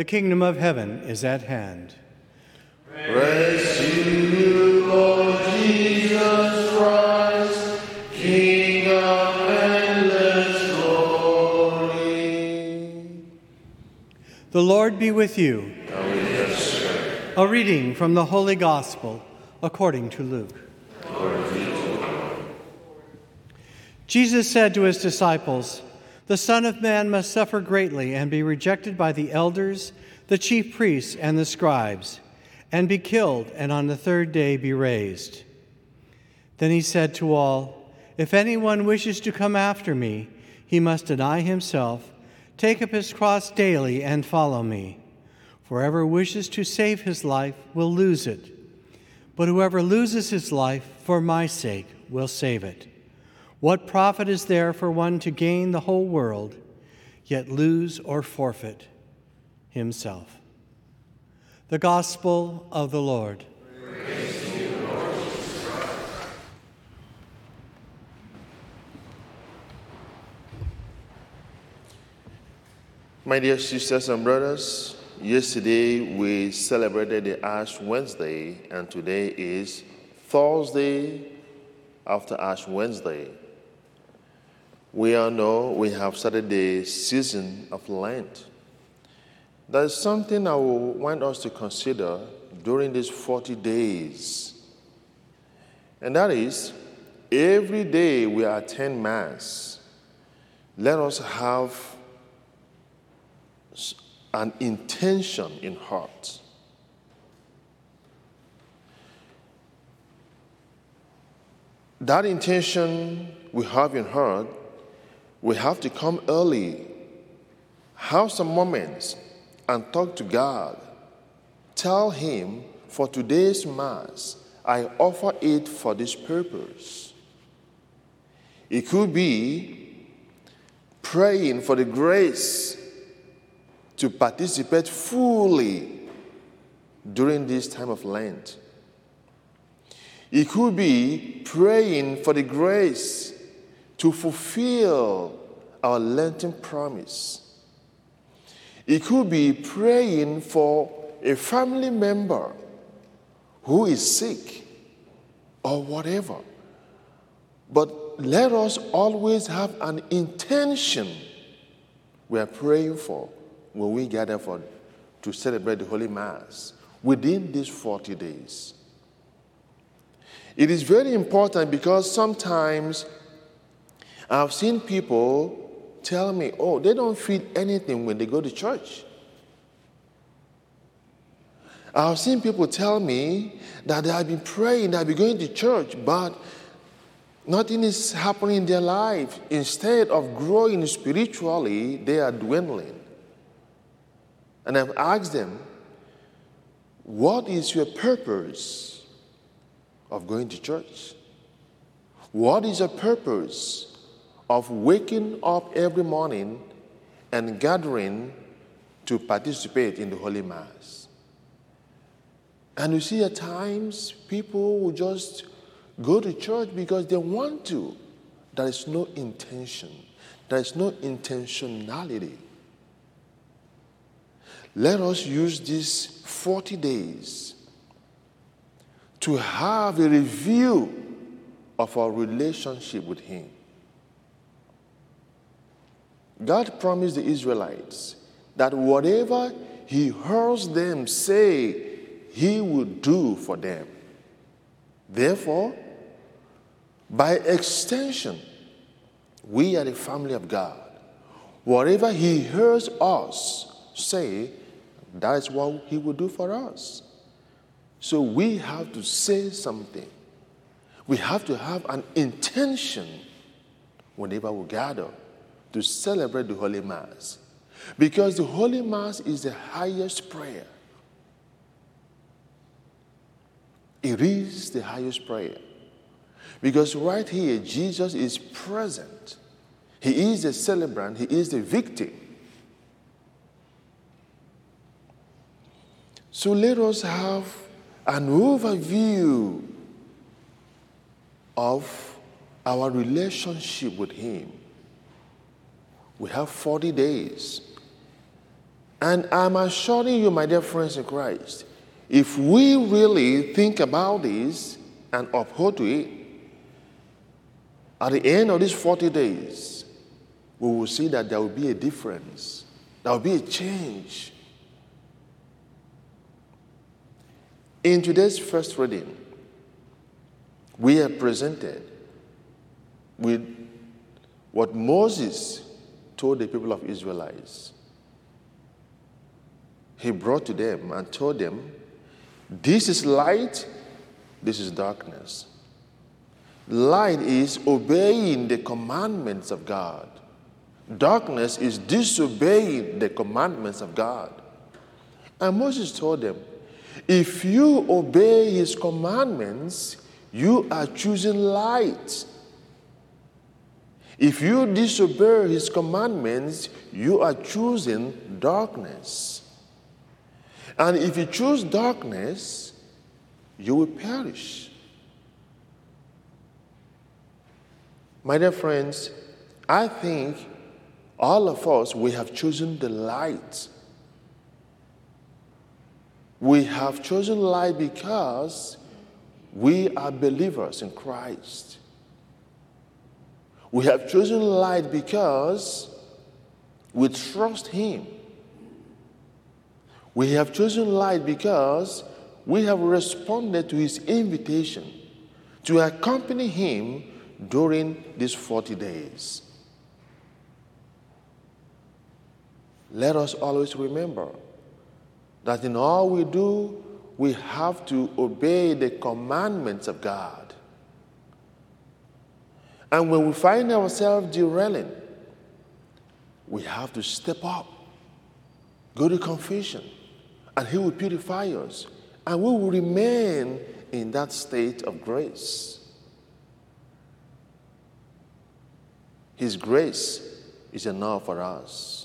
The kingdom of heaven is at hand. Praise to you, Lord Jesus Christ, King of endless glory. The Lord be with you. And with your spirit. A reading from the Holy Gospel according to Luke. Glory be to the Lord. Jesus said to his disciples, "The Son of Man must suffer greatly and be rejected by the elders, the chief priests, and the scribes, and be killed, and on the third day be raised." Then he said to all, "If anyone wishes to come after me, he must deny himself, take up his cross daily, and follow me. For whoever wishes to save his life will lose it, but whoever loses his life for my sake will save it. What profit is there for one to gain the whole world, yet lose or forfeit himself?" The Gospel of the Lord. Praise to you, Lord Jesus Christ. My dear sisters and brothers, yesterday we celebrated the Ash Wednesday, and today is Thursday after Ash Wednesday. We all know we have started the season of Lent. There is something I will want us to consider during these 40 days. And that is, every day we attend Mass, let us have an intention in heart. That intention we have in heart, we have to come early, have some moments, and talk to God. Tell Him, for today's Mass, I offer it for this purpose. It could be praying for the grace to participate fully during this time of Lent. It could be praying for the grace to fulfill our Lenten promise. It could be praying for a family member who is sick or whatever. But let us always have an intention we are praying for when we gather to celebrate the Holy Mass within these 40 days. It is very important because sometimes I've seen people tell me, oh, they don't feel anything when they go to church. I've seen people tell me that they have been praying, they have been going to church, but nothing is happening in their life. Instead of growing spiritually, they are dwindling. And I've asked them, what is your purpose of going to church? What is your purpose of waking up every morning and gathering to participate in the Holy Mass? And you see, at times, people will just go to church because they want to. There is no intention. There is no intentionality. Let us use these 40 days to have a review of our relationship with Him. God promised the Israelites that whatever He hears them say, He will do for them. Therefore, by extension, we are the family of God. Whatever He hears us say, that is what He will do for us. So we have to say something. We have to have an intention whenever we gather to celebrate the Holy Mass. Because the Holy Mass is the highest prayer. It is the highest prayer. Because right here, Jesus is present. He is the celebrant. He is the victim. So let us have an overview of our relationship with Him. We have 40 days. And I'm assuring you, my dear friends in Christ, if we really think about this and uphold to it, at the end of these 40 days, we will see that there will be a difference. There will be a change. In today's first reading, we are presented with what Moses told the people of Israelites. He brought to them and told them, this is light, this is darkness. Light is obeying the commandments of God. Darkness is disobeying the commandments of God. And Moses told them, if you obey his commandments, you are choosing light. If you disobey his commandments, you are choosing darkness. And if you choose darkness, you will perish. My dear friends, I think all of us, we have chosen the light. We have chosen light because we are believers in Christ. We have chosen light because we trust him. We have chosen light because we have responded to his invitation to accompany him during these 40 days. Let us always remember that in all we do, we have to obey the commandments of God. And when we find ourselves derailing, we have to step up, go to confession, and he will purify us, and we will remain in that state of grace. His grace is enough for us.